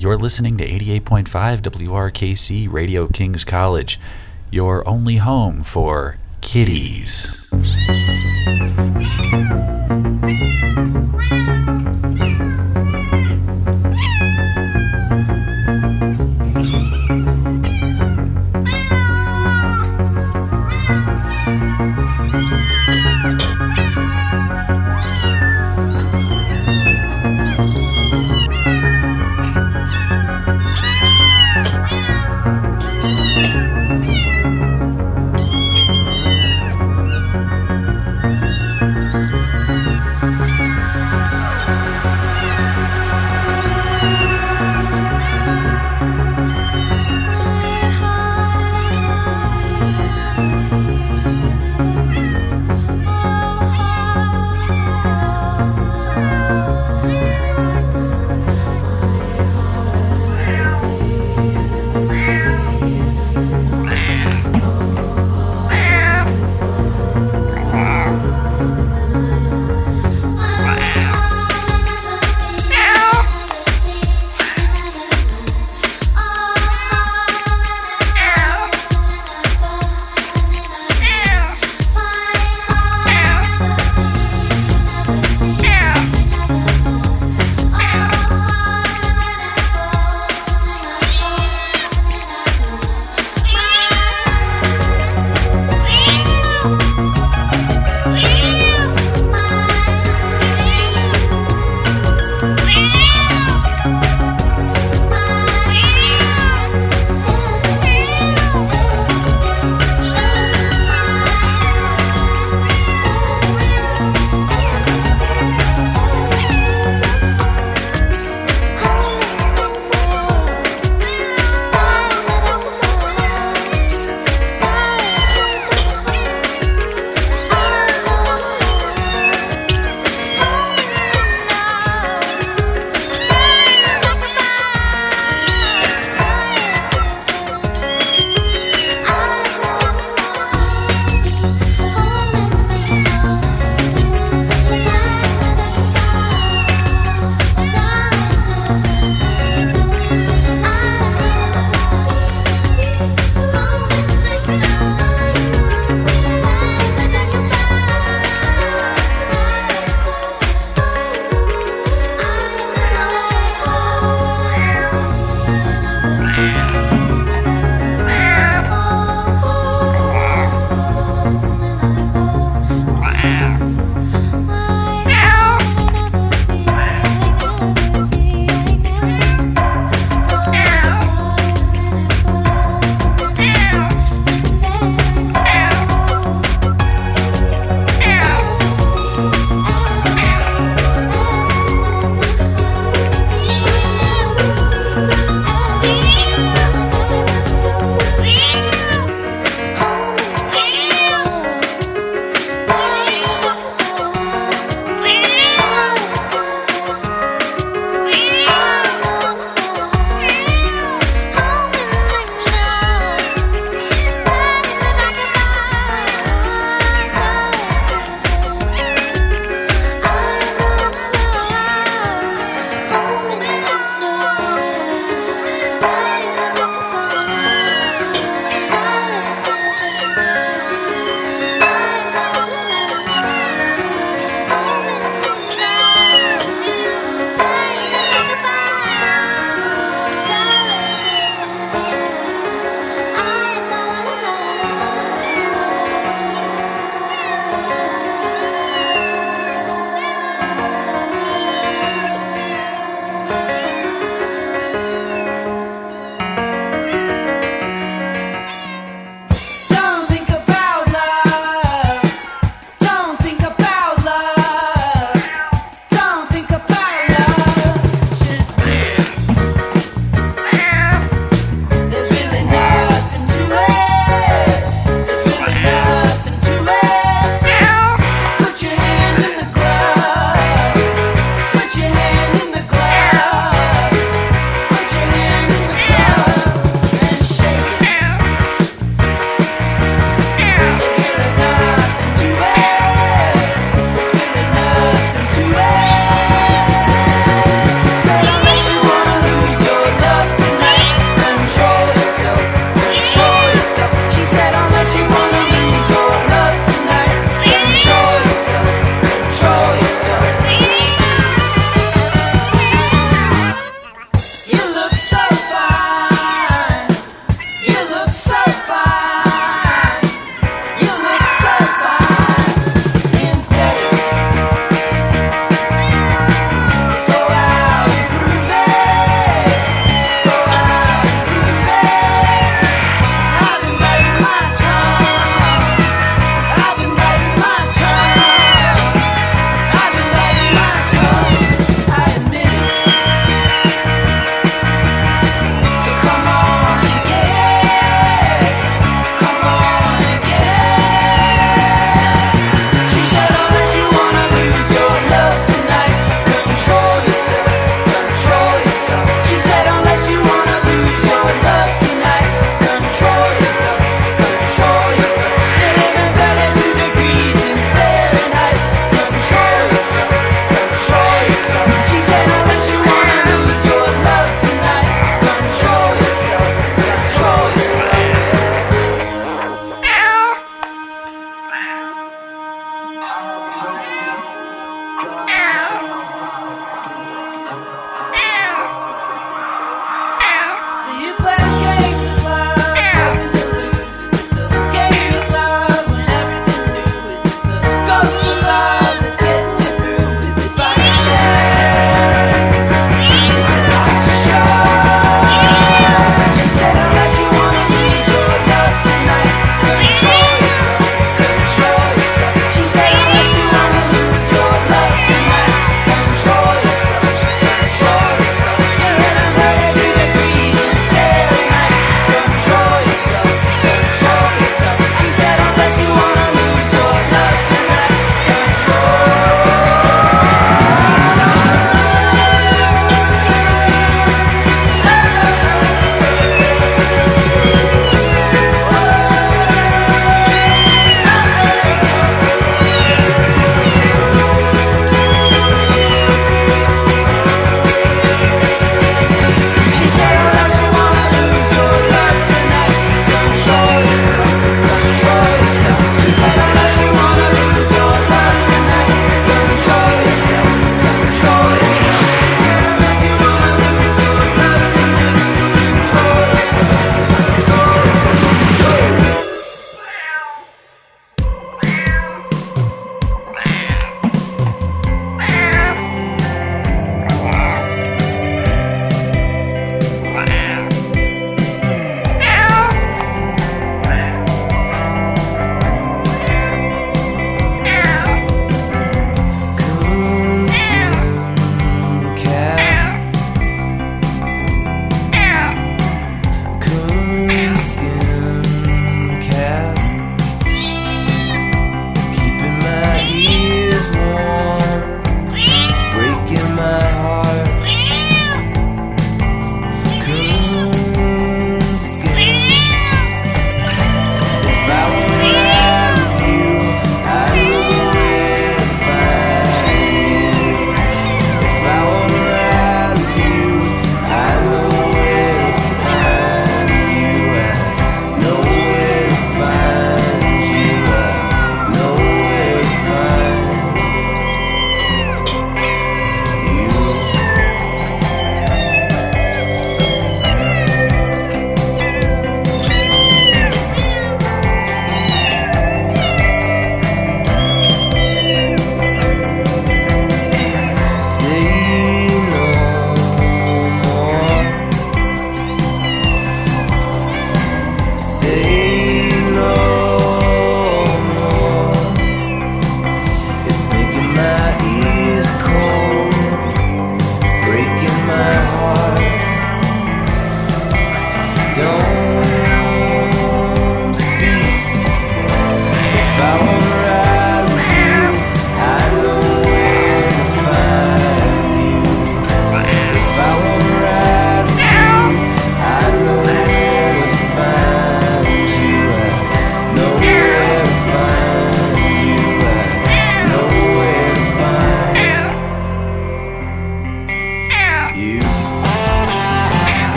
You're listening to 88.5 WRKC Radio Kings College, your only home for kiddies.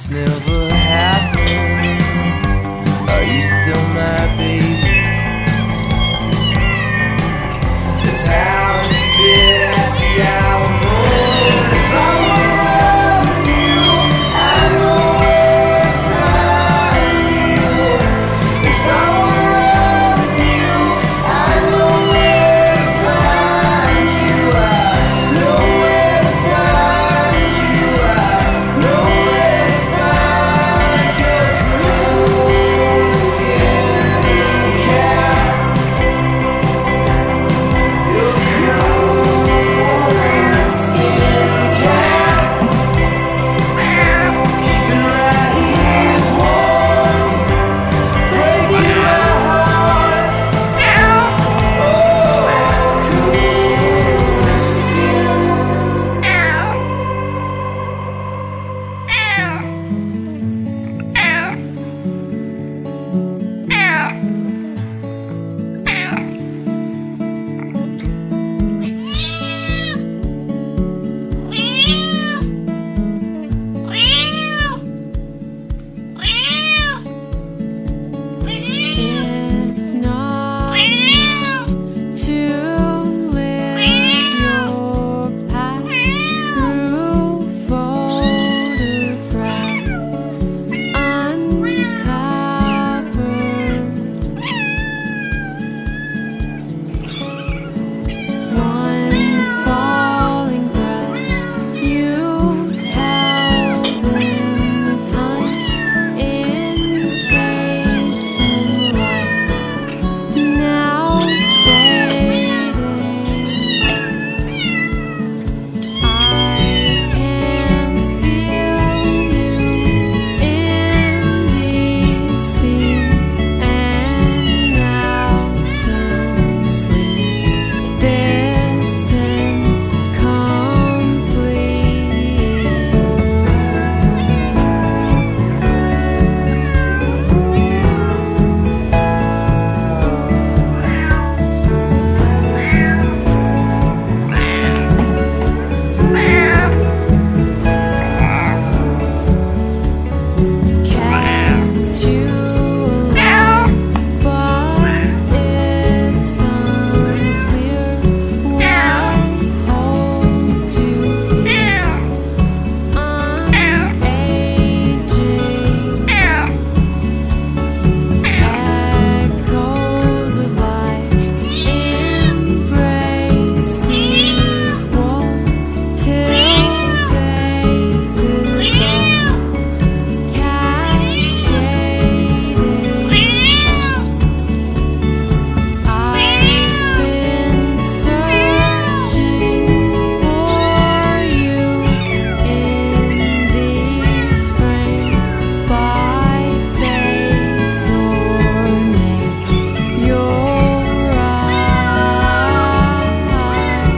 never happened. Are you still my baby? That's how I spit at the Alamo. If I were you, I know where to find you. If I were you, I know where to find you. I know where to find you. I know where to find your cool skin cat. Your cool skin cat. Keeping my ears warm, breaking my heart. Oh, cool skin. It's not to live your past through photographs uncovered. One falling breath you've held in time, encased in light, now fading. I can feel you in these scenes, and absence leave this Can't you allow, but it's unclear what holds you here. I'm aging, echoes of life embrace these walls till they dissolve, cascading. I've been searching for you in these frames, by face or name. Your eyes,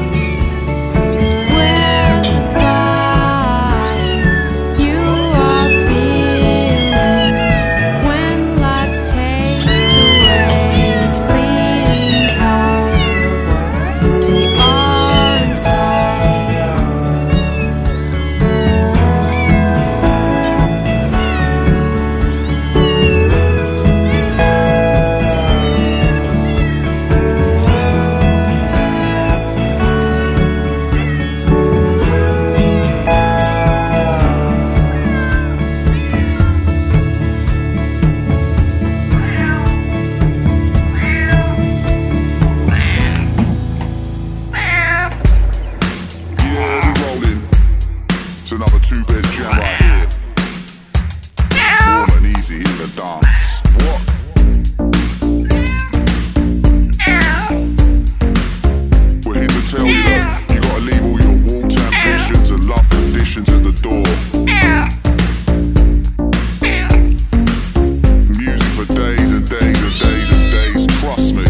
where the fire you are feeling when life takes away its fleeting power. We are inside. Yeah, we rolling. It's another two-bed jam right here. Warm and easy in the dance. What? We're here to tell you that you gotta leave all your warped ambitions and love conditions at the door. Music for days and days and days and days, trust me.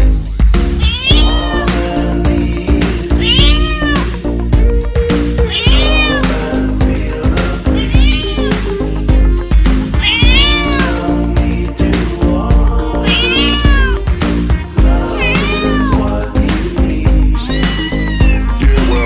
Yeah,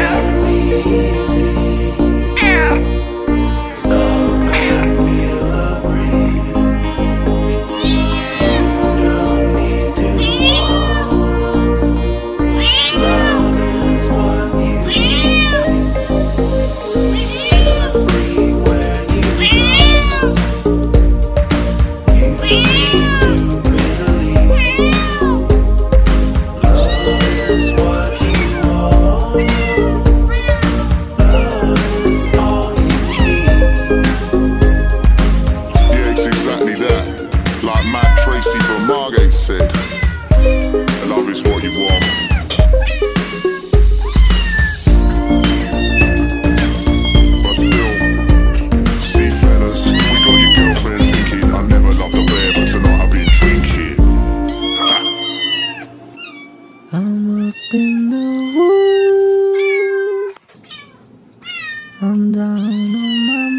I'm down on my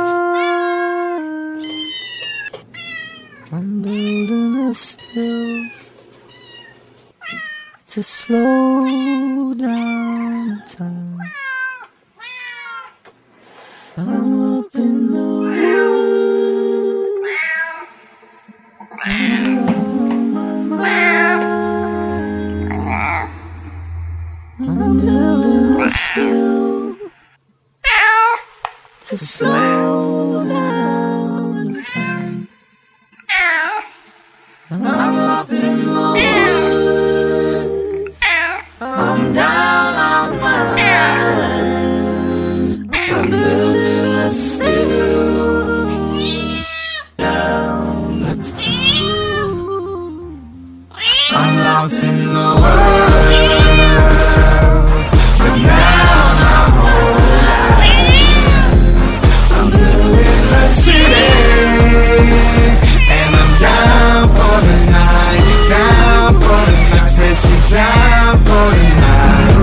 mind. I'm building a still to slow down time. I'm up in the woods. I'm down on my mind. I'm building a still to slow down time. I'm up in the woods. I'm down on my mind. I'm building a still down the time. I'm lost in the world, but now I'm home. I'm building a city, and I'm down for the night, down for the night. Says she's down for the night.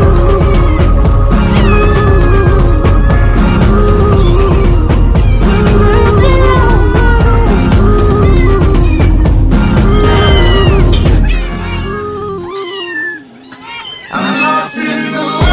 I'm lost in the world.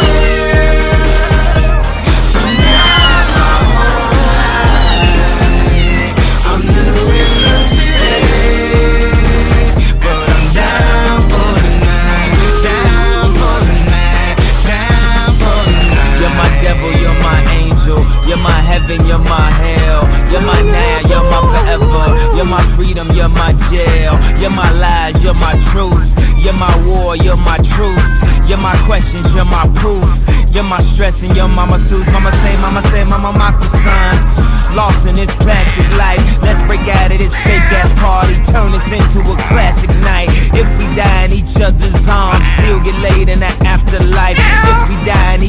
You're my heaven, you're my hell. You're my now, you're my forever. You're my freedom, you're my jail. You're my lies, you're my truth. You're my war, you're my truth. You're my questions, you're my proof. You're my stress and you're my masseuse. Mama say, mama mock the sun. Lost in this plastic life. Let's break out of this fake ass party. Turn this into a classic night. If we die in each other's arms, still get laid in the afterlife. If we die in